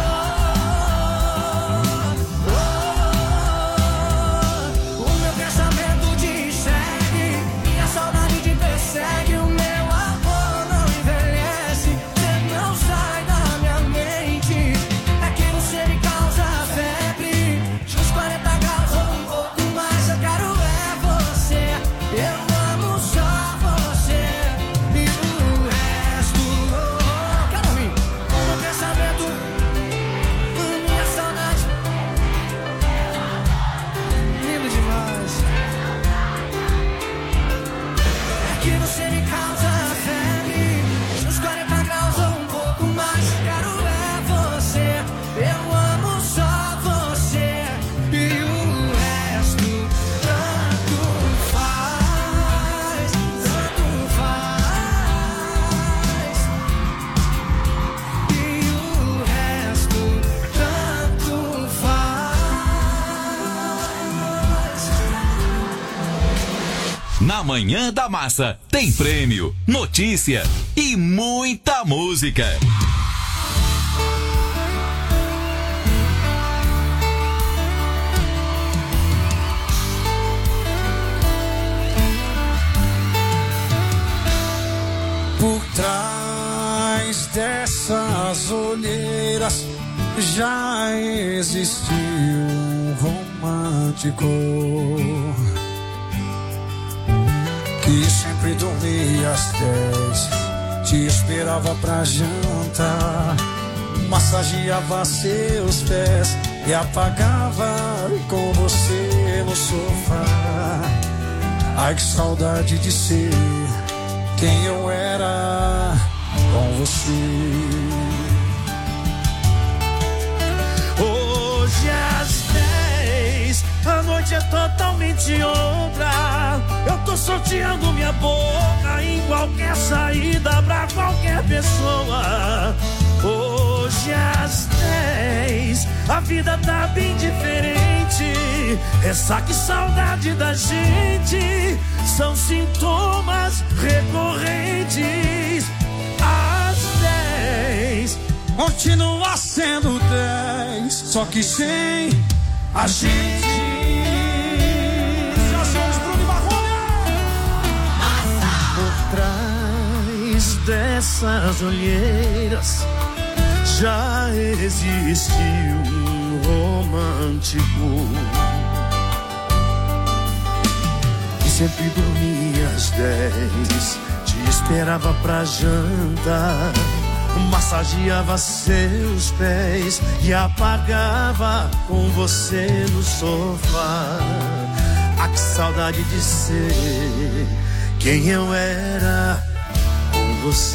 Oh, o meu pensamento te segue, minha saudade te persegue. O meu amor não envelhece, você não sai da minha mente. É que você me causa febre, de uns quarenta graus ou um pouco mais. Eu quero é você, eu amo só você. E o resto, oh, quero ouvir. O meu pensamento, minha saudade, lindo demais. É que você me causa febre, de uns quarenta graus ou um pouco mais. Eu quero é você, eu amo só você. E o resto tanto faz, tanto faz. E o resto tanto faz. Na Manhã da Massa tem prêmio, notícia e muita música. Por trás dessas olheiras já existiu um romântico que sempre dormia às dez, te esperava pra jantar, massageava seus pés e apagava com você no sofá. Ai, que saudade de ser quem eu era com você. Hoje às dez, a noite é totalmente outra. Eu tô tô sorteando minha boca em qualquer saída pra qualquer pessoa. Hoje às dez, a vida tá bem diferente. Essa que saudade da gente são sintomas recorrentes. Às dez, continua sendo dez, só que sem a gente. Por trás dessas olheiras já existe um romântico que sempre dormia às dez, te esperava pra jantar, massageava seus pés e apagava com você no sofá. Ah, que saudade de ser quem eu era com você.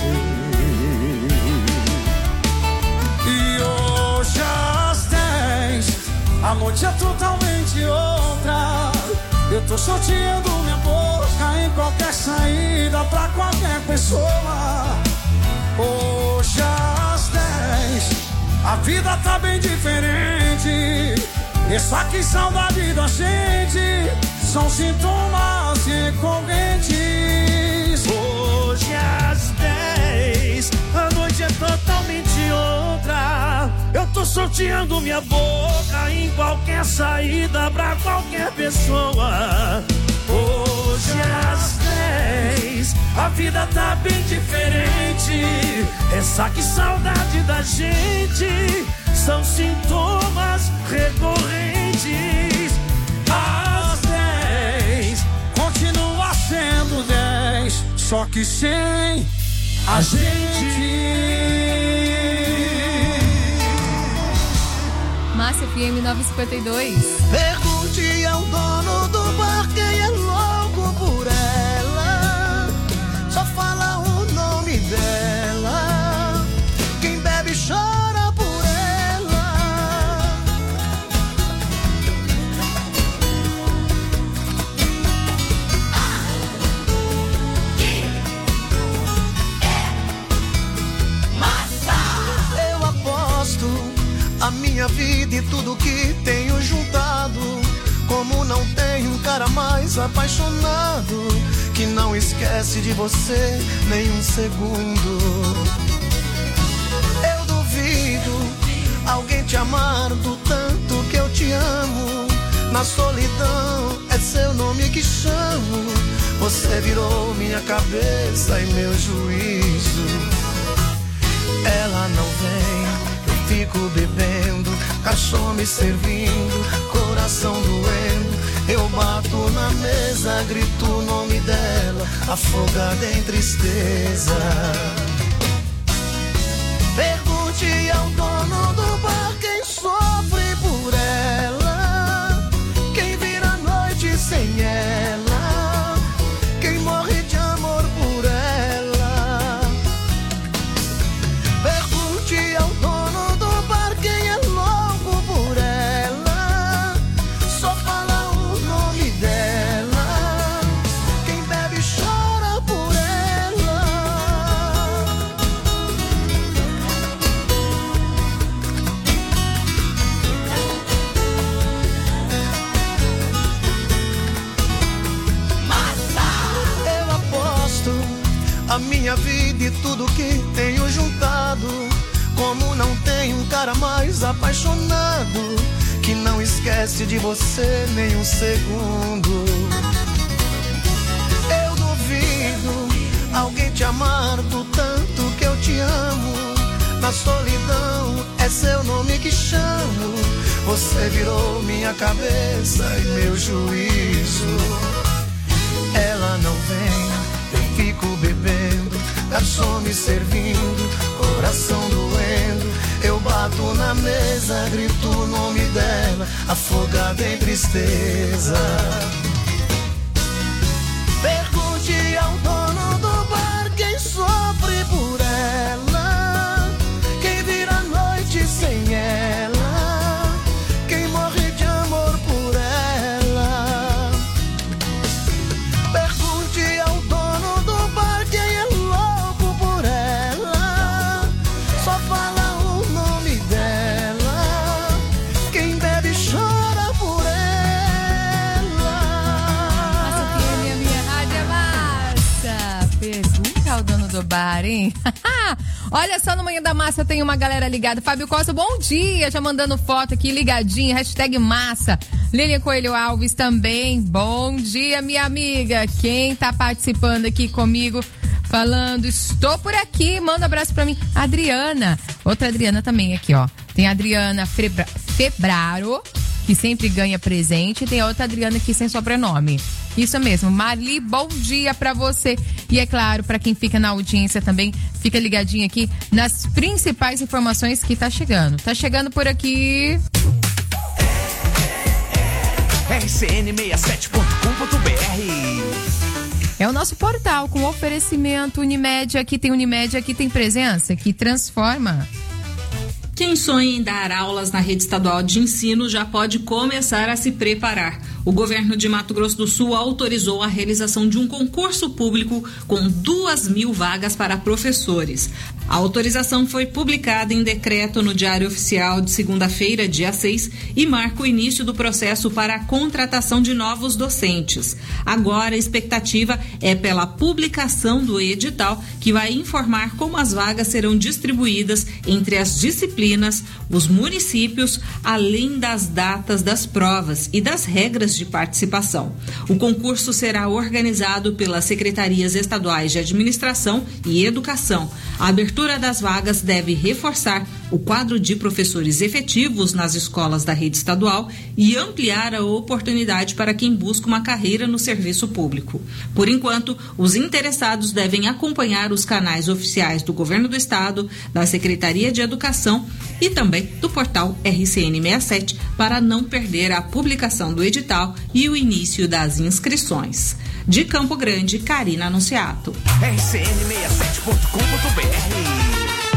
E hoje às dez, a noite é totalmente outra. Eu tô sorteando minha boca em qualquer saída pra qualquer pessoa. Hoje às dez, a vida tá bem diferente. Essa que saudade da gente são sintomas recorrentes. Hoje às dez, a noite é totalmente outra. Eu tô sorteando minha boca em qualquer saída pra qualquer pessoa. Hoje às dez, a vida tá bem diferente. Essa que saudade da gente são sintomas recorrentes. Às dez, continua sendo dez, só que sem a gente. Massa F M novecentos e cinquenta e dois. Pergunte ao dono do bar quem é louco por ela. Só fala o nome dela. Quem bebe chora por ela. Eu aposto a minha vida e tudo que tenho juntado. Como não tem um cara mais apaixonado que não esquece de você nem um segundo. Eu duvido alguém te amar do tanto que eu te amo. Na solidão é seu nome que chamo. Você virou minha cabeça e meu juízo. Ela não vem, fico bebendo, cachorro me servindo, coração doendo. Eu bato na mesa, grito o nome dela, afogada em tristeza. Pergunte ao dono do bar quem sofre por ela, quem vira a noite sem ela, quem morre de amor por ela. Pergunte ao dono do bar quem é louco por ela, só fala o nome dela, quem bebe chora por ela. Eu aposto a minha vida e tudo que tenho juntado. Como não tem um cara mais apaixonado que não esquece de você nem um segundo. Eu duvido alguém te amar do tanto que eu te amo. Na solidão é seu nome que chamo. Você virou minha cabeça e meu juízo. Ela não vem, eu fico bebendo, garçom me servindo, coração doendo. Eu bato na mesa, grito o nome dela, afogada em tristeza. Pergunte ao dono do bar quem sofre por ela, quem vira a noite sem ela, quem morre de amor por ela. Pergunte ar, hein? Olha só, no Manhã da Massa tem uma galera ligada. Fábio Costa, bom dia, já mandando foto aqui, ligadinho, hashtag massa. Lilian Coelho Alves também, bom dia, minha amiga. Quem tá participando aqui comigo, falando, estou por aqui, manda um abraço pra mim. Adriana, outra Adriana também aqui, ó. Tem a Adriana Febra... Febraro, que sempre ganha presente, e tem a outra Adriana aqui sem sobrenome. Isso mesmo, Marli, bom dia pra você. E é claro, pra quem fica na audiência também, fica ligadinho aqui nas principais informações que tá chegando. Tá chegando por aqui... R C N sessenta e sete ponto com ponto B R. É o nosso portal com oferecimento Unimed. Aqui tem Unimed, aqui tem presença que transforma. Quem sonha em dar aulas na rede estadual de ensino já pode começar a se preparar. O governo de Mato Grosso do Sul autorizou a realização de um concurso público com duas mil vagas para professores. A autorização foi publicada em decreto no Diário Oficial de segunda-feira, dia seis, e marca o início do processo para a contratação de novos docentes. Agora, a expectativa é pela publicação do edital, que vai informar como as vagas serão distribuídas entre as disciplinas, os municípios, além das datas das provas e das regras de participação. O concurso será organizado pelas secretarias estaduais de Administração e Educação. A abertura das vagas deve reforçar o quadro de professores efetivos nas escolas da rede estadual e ampliar a oportunidade para quem busca uma carreira no serviço público. Por enquanto, os interessados devem acompanhar os canais oficiais do Governo do Estado, da Secretaria de Educação e também do portal R C N sessenta e sete para não perder a publicação do edital e o início das inscrições. De Campo Grande, Karina Anunciato. R C N sessenta e sete ponto com ponto B R.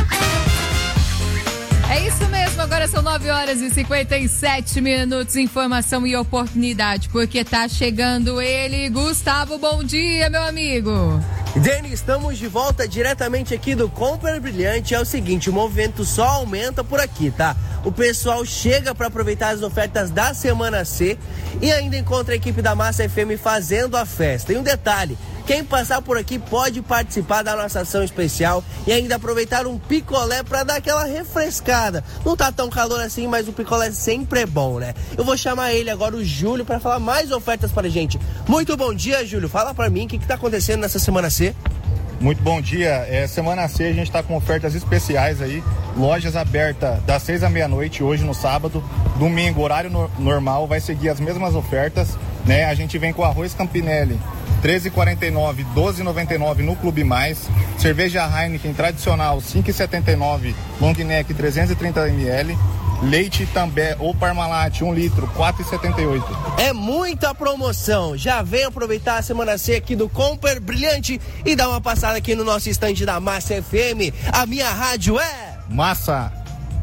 É isso mesmo, agora são nove horas e cinquenta e sete minutos, informação e oportunidade, porque tá chegando ele, Gustavo, bom dia, meu amigo. Dani, estamos de volta diretamente aqui do Cooper Brilhante. É o seguinte, o movimento só aumenta por aqui, tá? O pessoal chega para aproveitar as ofertas da Semana C e ainda encontra a equipe da Massa F M fazendo a festa. E um detalhe, quem passar por aqui pode participar da nossa ação especial e ainda aproveitar um picolé para dar aquela refrescada. Não tá tão calor assim, mas o picolé sempre é bom, né? Eu vou chamar ele agora, o Júlio, para falar mais ofertas pra gente. Muito bom dia, Júlio. Fala para mim o que, que tá acontecendo nessa Semana C. Muito bom dia. É, Semana C a gente está com ofertas especiais aí. Lojas abertas das seis à meia-noite, hoje no sábado. Domingo, horário no, normal, vai seguir as mesmas ofertas, né? A gente vem com arroz Campinelli, treze e quarenta e nove, doze e noventa e nove no Clube Mais. Cerveja Heineken tradicional, cinco e setenta e nove, long neck trezentos e trinta mililitros. Leite També ou Parmalat, um litro, quatro e setenta e oito. É muita promoção. Já vem aproveitar a Semana C aqui do Cooper Brilhante e dar uma passada aqui no nosso estande da Massa F M. A minha rádio é... Massa!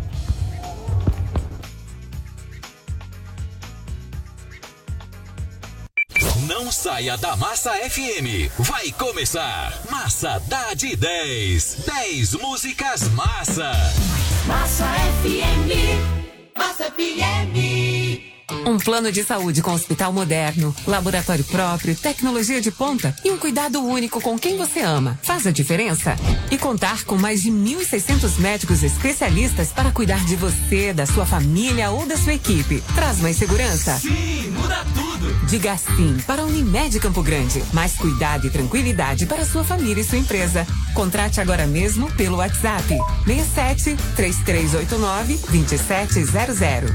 Não saia da Massa F M. Vai começar. Massa dá de dez. dez músicas massa. Massa F M. Massa F M. Um plano de saúde com hospital moderno, laboratório próprio, tecnologia de ponta e um cuidado único com quem você ama. Faz a diferença? E contar com mais de mil e seiscentos médicos especialistas para cuidar de você, da sua família ou da sua equipe. Traz mais segurança? Sim, muda tudo. Diga sim para a Unimed Campo Grande. Mais cuidado e tranquilidade para sua família e sua empresa. Contrate agora mesmo pelo WhatsApp seis sete, três três oito nove, dois sete zero zero.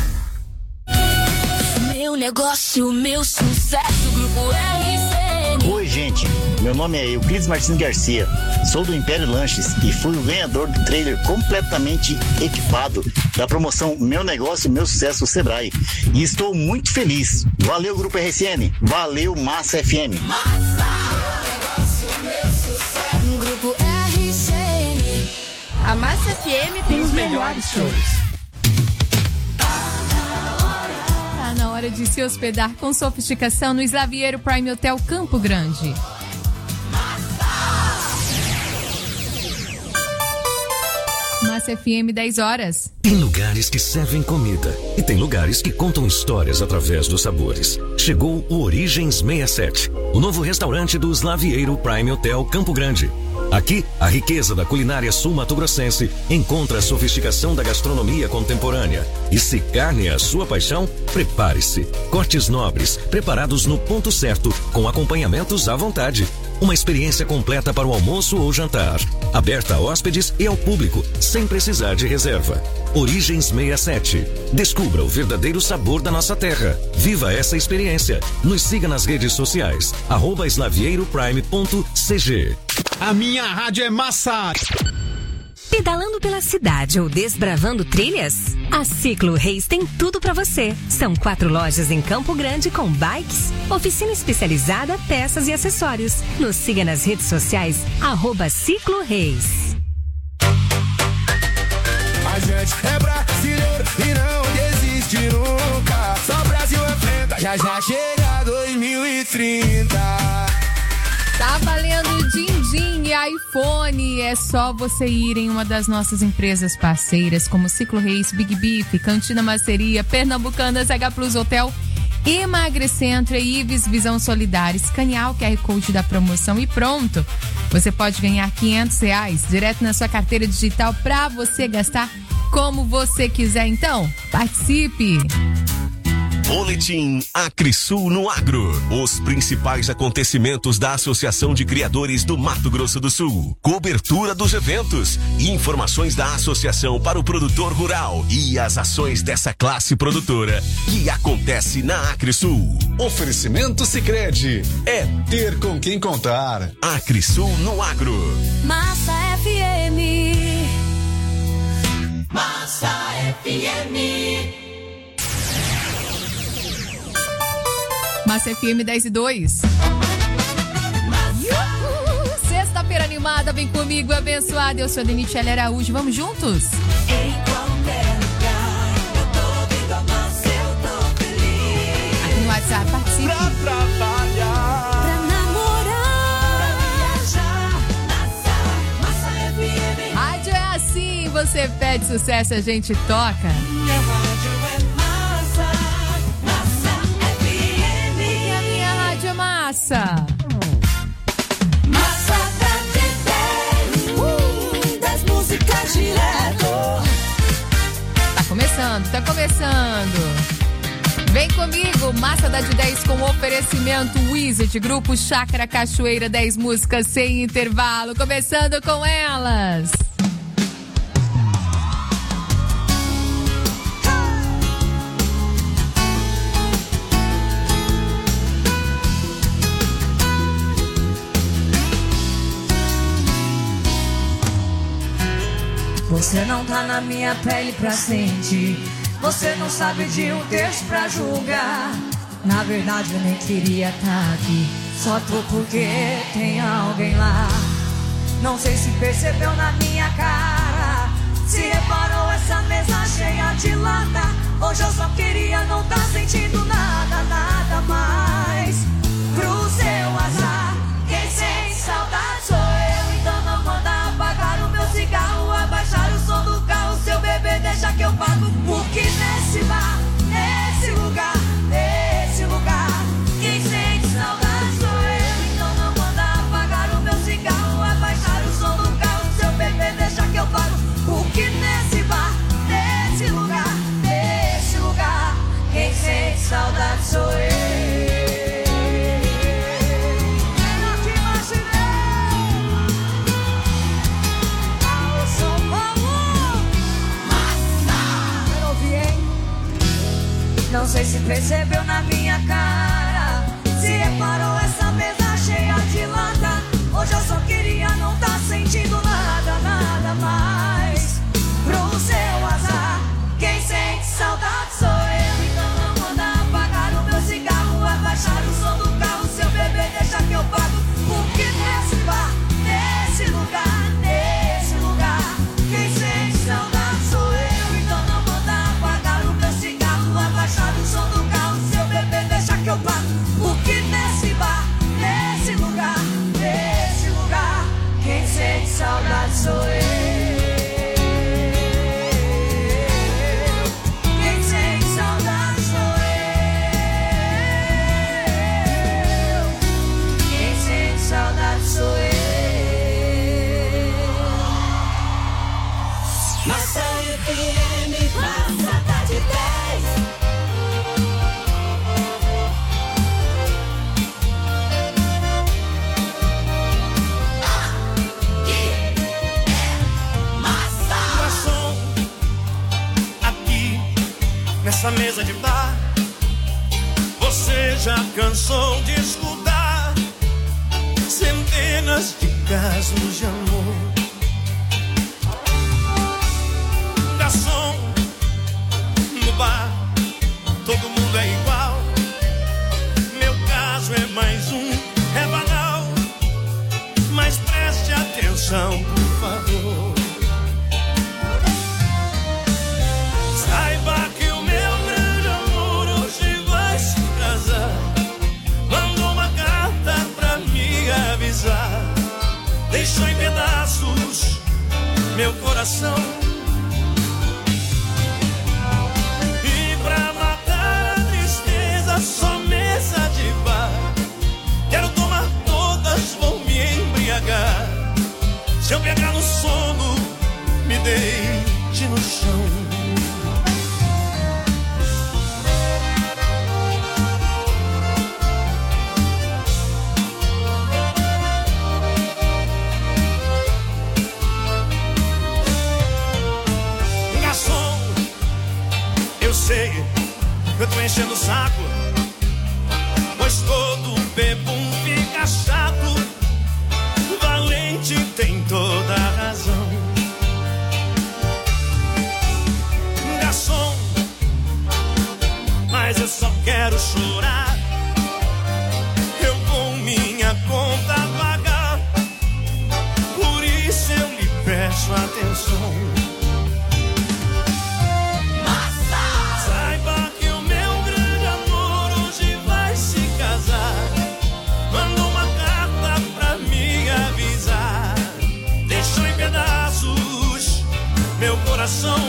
Meu negócio, meu sucesso, Grupo R C N. Oi, gente. Meu nome é Euclides Martins Garcia. Sou do Império Lanches e fui o ganhador do trailer completamente equipado da promoção Meu Negócio, Meu Sucesso Sebrae. E estou muito feliz. Valeu, Grupo R C N. Valeu, Massa F M. Massa! Meu negócio, meu sucesso. Grupo R C N. A Massa F M tem os melhores shows. Na hora de se hospedar com sofisticação no Slaviero Prime Hotel Campo Grande. Massa F M, dez horas. Tem lugares que servem comida e tem lugares que contam histórias através dos sabores. Chegou o Origens sessenta e sete, o novo restaurante do Slaviero Prime Hotel Campo Grande. Aqui, a riqueza da culinária sul-mato-grossense encontra a sofisticação da gastronomia contemporânea. E se carne é a sua paixão, prepare-se. Cortes nobres, preparados no ponto certo, com acompanhamentos à vontade. Uma experiência completa para o almoço ou jantar. Aberta a hóspedes e ao público, sem precisar de reserva. Origens sessenta e sete. Descubra o verdadeiro sabor da nossa terra. Viva essa experiência. Nos siga nas redes sociais. Arroba slavieiro.prime.cg. A minha rádio é massa! Pedalando pela cidade ou desbravando trilhas? A Ciclo Reis tem tudo para você. São quatro lojas em Campo Grande com bikes, oficina especializada, peças e acessórios. Nos siga nas redes sociais, arroba Ciclo Reis. A gente é brasileiro e não desiste nunca. Só Brasil enfrenta, já já chega dois mil e trinta. Tá valendo din-din e iPhone. É só você ir em uma das nossas empresas parceiras, como Ciclo Reis, Big Beef, Cantina Maceria, Pernambucanas, H Plus Hotel, Emagrecentro e Ives Visão Solidária. Escanear o Q R Code da promoção e pronto. Você pode ganhar quinhentos reais direto na sua carteira digital para você gastar como você quiser. Então, participe! Boletim Acrisul no Agro. Os principais acontecimentos da Associação de Criadores do Mato Grosso do Sul. Cobertura dos eventos e informações da associação para o produtor rural e as ações dessa classe produtora que acontece na Acrisul. Oferecimento Sicredi. É ter com quem contar. Acrisul no Agro. Massa F M. Massa F M. Massa F M dez e dois. Sexta-feira animada, vem comigo, abençoada. Eu sou a Denitiele Araújo, vamos juntos? Em qualquer lugar, eu tô ouvindo a massa, eu tô feliz. Aqui no WhatsApp, participe. Pra trabalhar, pra namorar, pra viajar, massa, massa F M. Rádio é assim, você pede sucesso, a gente toca. Minha rádio é massa, massa F M. E a minha rádio é massa. Massa pra te uh, das músicas direto. Tá começando, tá começando. Vem comigo, Massa da de dez com oferecimento Wizard, Grupo Chácara Cachoeira, dez músicas sem intervalo, começando com elas. Você não tá na minha pele pra sentir. Você não sabe de um texto pra julgar. Na verdade eu nem queria tá aqui. Só tô porque tem alguém lá. Não sei se percebeu na minha cara. Se reparou essa mesa cheia de lata. Hoje eu só queria não tá sentindo nada, nada mais. Pro seu azar, quem sente saudade sou eu. Então não manda apagar o meu cigarro, abaixar o som do carro. Seu bebê deixa que eu pago. Porque nesse bar, nesse lugar, nesse lugar, quem sente saudade sou eu. Então não manda apagar o meu cigarro, abaixar o som do carro. Seu bebê deixa que eu pago. Porque nesse bar, nesse lugar, nesse lugar, quem sente saudade sou eu. Não sei se percebeu na minha cara. Se reparou essa mesa cheia de lata. Hoje eu só queria não tá sentindo nada, nada mais. Pro seu azar, quem sente saudade sou eu. Então não manda apagar o meu cigarro, abaixar o som do carro. Seu bebê deixa que eu pago. Porque nesse bar, nesse lugar, nesse lugar, quem sente saudade sou eu. Então não manda apagar o meu cigarro, abaixar o som do carro, seu bebê deixa que eu pago. Porque nesse bar, F M, Massa de dez. Nessa mesa de bar, você já cansou de escutar centenas de casos de amor. Garçom, no bar, todo mundo é igual. Meu caso é mais um, é banal. Mas preste atenção, por favor. Saiba que o meu grande amor hoje vai se casar. Mandou uma carta pra me avisar. Deixou em pedaços meu coração. E pra matar a tristeza, só mesa de bar. Quero tomar todas, vou me embriagar. Se eu pegar no sono, me deite no chão. Eu tô enchendo o saco, pois todo bebum fica chato. Valente tem toda a razão. Garçom, mas eu só quero chorar. Eu com minha conta pagar. Por isso eu lhe peço atenção. Mandou uma carta pra me avisar. Deixou em pedaços meu coração.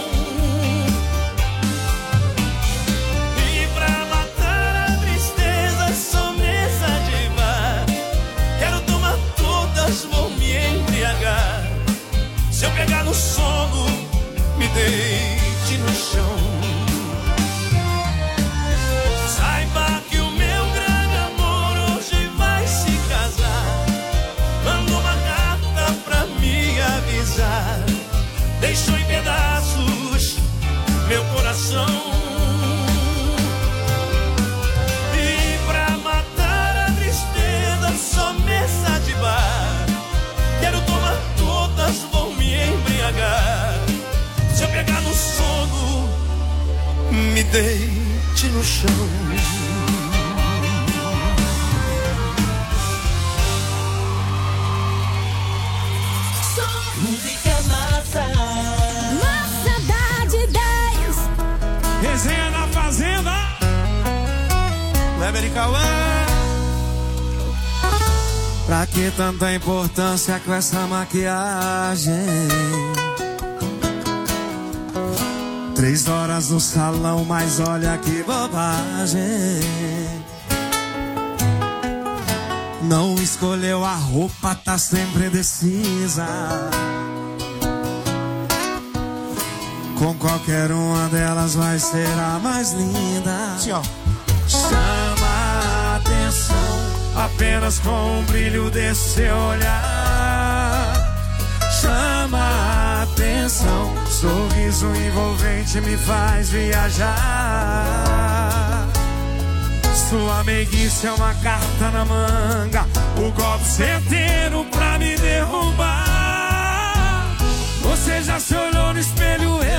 E pra matar a tristeza, só mesa de bar. Quero tomar todas, vou me embriagar. Se eu pegar no sono, me deite no chão. Saiba que o meu grande amor hoje vai se casar. Mandou uma carta pra me avisar. Deixou em pedaços meu coração. E pra matar a tristeza, só mesa de bar. Quero tomar todas, vou me embriagar. Se eu pegar no sono, me deite no chão. Música massa. Massa da de dez. Resenha na fazenda. Leber e Cauã. Pra que tanta importância com essa maquiagem? Três horas no salão, mas olha que bobagem. Não escolheu a roupa, tá sempre indecisa. Com qualquer uma delas vai ser a mais linda. Sim, ó. Chama a atenção apenas com o brilho desse seu olhar. Chama a atenção, sorriso envolvente me faz viajar. Sua meiguice é uma carta na manga, o golpe certeiro pra me derrubar. Você já se olhou no espelho, eu